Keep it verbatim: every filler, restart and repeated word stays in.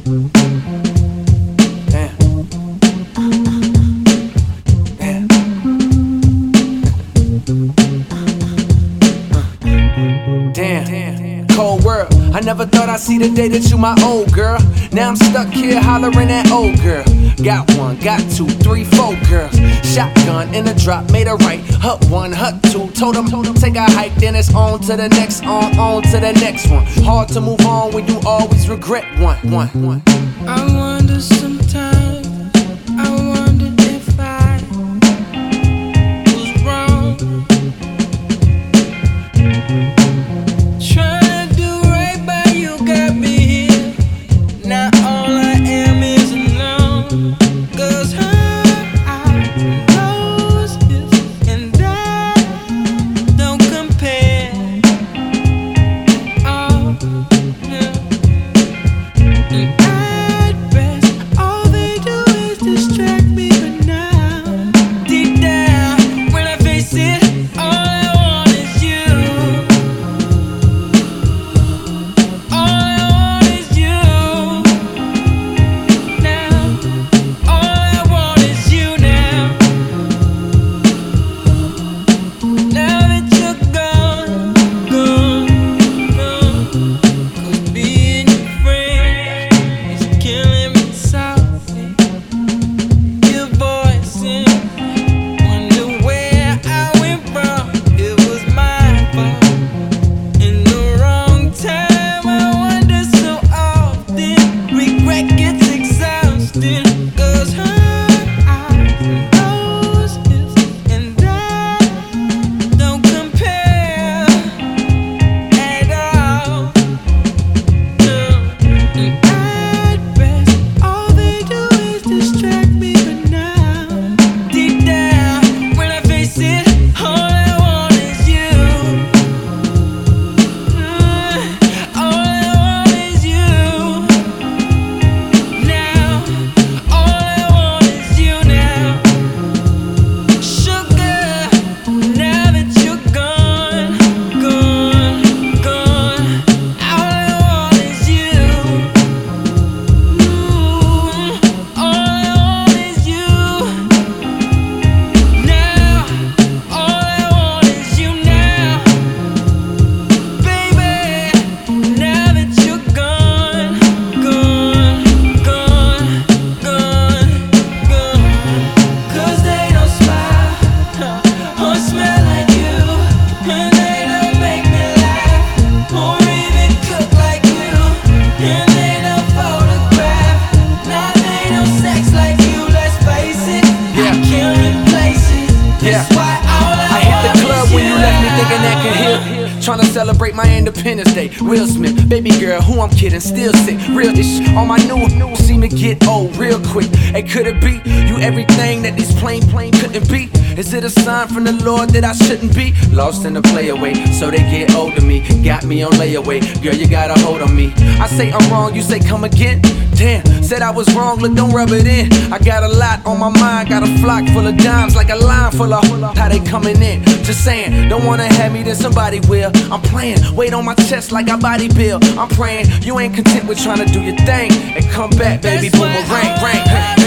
Damn, cold world. I never thought I'd see the day that you my old girl. Now I'm stuck here hollering at old girl. Got one, got two, three, four girls. Shotgun in a drop, made a right. Hut one, hut two. Told them, told them take a hike, then it's on to the next, on, on to the next one. Hard to move on when you always regret one, one, one. I wonder sometimes, I wonder if I was wrong. Trying to do right by you got me here. Now all I am is alone. Cause her eyes, nose, and I don't compare. Oh, yeah. And at best, all they do is distract me. But now, deep down, when I face it, all I want is you. All I want is you. Now, all I want is you now. Now that you're gone, gone, gone. 'Cause being your friend is killing me softly. Your voice and wonder where I went wrong. It was my fault in the wrong time. I wonder so often. Regret gets exhausting. 'Cause her eyes, nose, and I don't compare at all. No. And at best, all they do is distract me. But now, deep down, when I face it, all I want is you. Mm, all I want is you. Now, all I want is you now. Sugar, now that you're gone, gone, gone. All I want is you. Mm, all I want is you. Now, all I want is you now. Baby, now that you're gone, gone, gone, gone, gone. 'Cause they don't smile or smell like you. And they don't make me laugh or even cook like you. And they don't photograph, now they don't sex like you. Let's face it, I can't replace it. That's why all I, I hit want the club is when you you. left me thinking that could heal. Tryna celebrate my Independence Day. Will Smith, baby girl, who I'm kidding, still sick. Real ish on my new, new see me get old real quick. Hey, could it be you everything that these plain, plain couldn't be? Is it a sign from the Lord that I shouldn't be lost in the playaway? So they get old to me, got me on layaway. Girl, you got a hold on me. I say I'm wrong, you say come again. Damn, said I was wrong, look, don't rub it in. I got a lot on my mind, got a flock full of dimes, like a line full of how they coming in. Just saying, don't wanna have me, then somebody will. I'm playing, weight on my chest like a body bill. I'm praying, you ain't content with trying to do your thing. And come back, baby, That's why boomerang, all rank, I